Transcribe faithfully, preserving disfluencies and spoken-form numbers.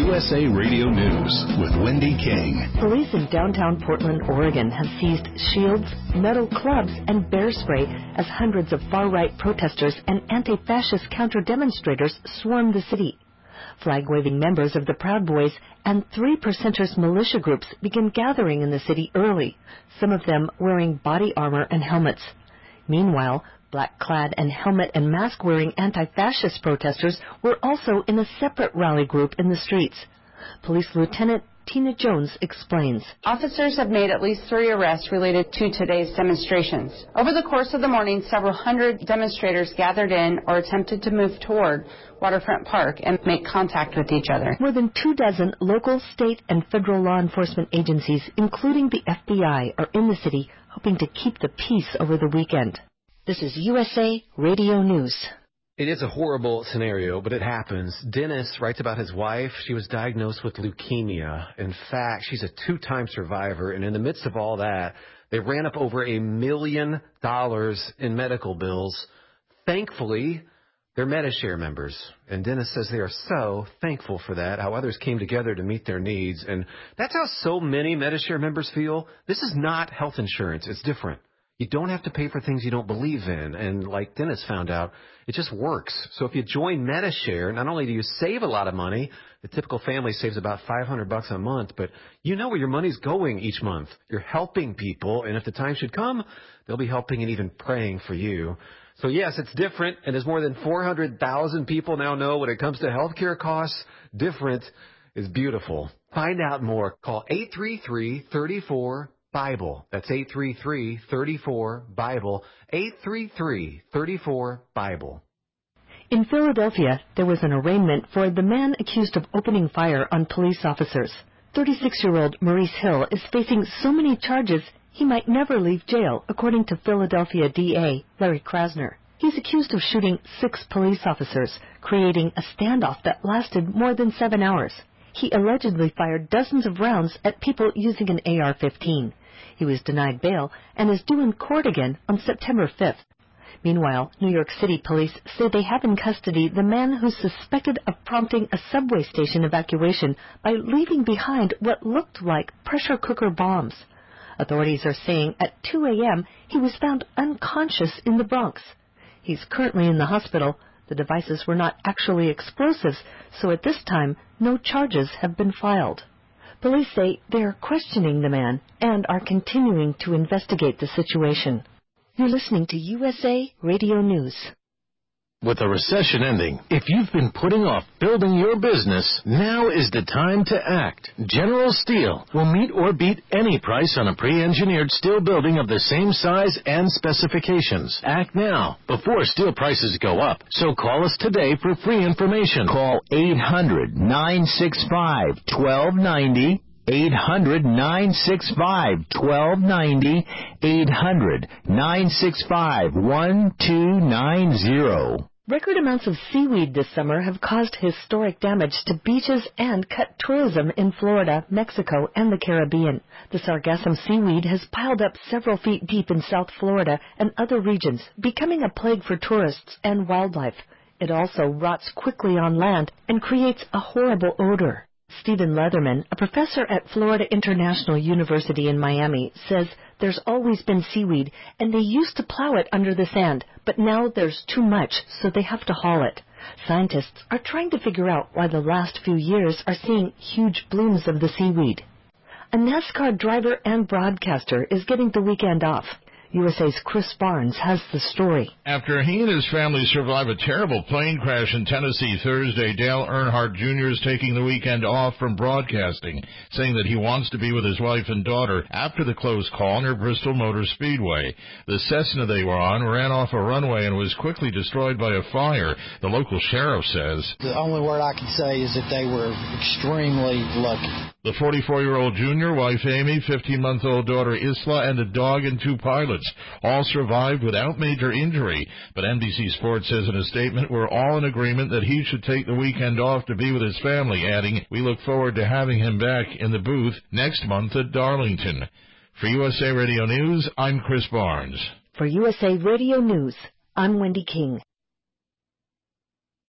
U S A Radio News with Wendy King. Police in downtown Portland, Oregon have seized shields, metal clubs, and bear spray as hundreds of far-right protesters and anti-fascist counter-demonstrators swarmed the city. Flag-waving members of the Proud Boys and Three Percenters militia groups began gathering in the city early, some of them wearing body armor and helmets. Meanwhile, black-clad and helmet and mask-wearing anti-fascist protesters were also in a separate rally group in the streets. Police Lieutenant Tina Jones explains. Officers have made at least three arrests related to today's demonstrations. Over the course of the morning, several hundred demonstrators gathered in or attempted to move toward Waterfront Park and make contact with each other. More than two dozen local, state, and federal law enforcement agencies, including the F B I, are in the city hoping to keep the peace over the weekend. This is U S A Radio News. It is a horrible scenario, but it happens. Dennis writes about his wife. She was diagnosed with leukemia. In fact, she's a two-time survivor, and in the midst of all that, they ran up over a million dollars in medical bills. Thankfully, they're Medi-Share members, and Dennis says they are so thankful for that, how others came together to meet their needs, and that's how so many Medi-Share members feel. This is not health insurance. It's different. You don't have to pay for things you don't believe in. And like Dennis found out, it just works. So if you join Medi-Share, not only do you save a lot of money, the typical family saves about five hundred bucks a month, but you know where your money's going each month. You're helping people, and if the time should come, they'll be helping and even praying for you. So yes, it's different, and as more than four hundred thousand people now know when it comes to healthcare costs, different is beautiful. Find out more. Call eight three three, three four, Bible. That's eight three three, three four, Bible. eight three three, three four, Bible. In Philadelphia, there was an arraignment for the man accused of opening fire on police officers. thirty-six-year-old Maurice Hill is facing so many charges he might never leave jail, according to Philadelphia D A Larry Krasner. He's accused of shooting six police officers, creating a standoff that lasted more than seven hours. He allegedly fired dozens of rounds at people using an A R fifteen. He was denied bail and is due in court again on September fifth. Meanwhile, New York City police say they have in custody the man who's suspected of prompting a subway station evacuation by leaving behind what looked like pressure cooker bombs. Authorities are saying at two a.m. he was found unconscious in the Bronx. He's currently in the hospital. The devices were not actually explosives, so at this time, no charges have been filed. Police say they are questioning the man and are continuing to investigate the situation. You're listening to U S A Radio News. With the recession ending, if you've been putting off building your business, now is the time to act. General Steel will meet or beat any price on a pre-engineered steel building of the same size and specifications. Act now, before steel prices go up. So call us today for free information. Call eight hundred, nine six five, one two nine zero. eight hundred, nine six five, one two nine zero. eight hundred, nine six five, one two nine zero. Record amounts of seaweed this summer have caused historic damage to beaches and cut tourism in Florida, Mexico, and the Caribbean. The sargassum seaweed has piled up several feet deep in South Florida and other regions, becoming a plague for tourists and wildlife. It also rots quickly on land and creates a horrible odor. Stephen Leatherman, a professor at Florida International University in Miami, says there's always been seaweed, and they used to plow it under the sand, but now there's too much, so they have to haul it. Scientists are trying to figure out why the last few years are seeing huge blooms of the seaweed. A NASCAR driver and broadcaster is getting the weekend off. U S A's Chris Barnes has the story. After he and his family survived a terrible plane crash in Tennessee Thursday, Dale Earnhardt Junior is taking the weekend off from broadcasting, saying that he wants to be with his wife and daughter after the close call near Bristol Motor Speedway. The Cessna they were on ran off a runway and was quickly destroyed by a fire, the local sheriff says. The only word I can say is that they were extremely lucky. The forty-four-year-old Junior, wife Amy, fifteen-month-old daughter Isla, and a dog and two pilots all survived without major injury. But N B C Sports says in a statement, we're all in agreement that he should take the weekend off to be with his family, adding, we look forward to having him back in the booth next month at Darlington. For U S A Radio News, I'm Chris Barnes. For U S A Radio News, I'm Wendy King.